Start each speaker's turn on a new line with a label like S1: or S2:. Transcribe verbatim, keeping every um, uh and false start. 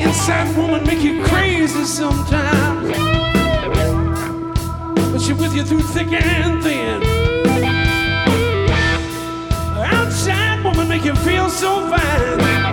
S1: Inside woman make you crazy sometimes, but she's with you through thick and thin. Outside woman make you feel so fine.